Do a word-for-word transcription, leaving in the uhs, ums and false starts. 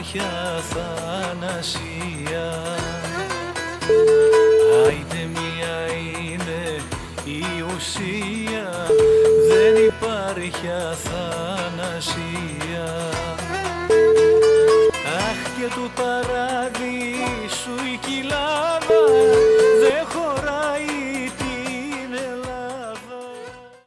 υπάρχει αθανασία. Άιντε μία είναι η ουσία, δεν υπάρχει αθανασία. Αχ, και του παράδεισου η κοιλάδα δεν χωράει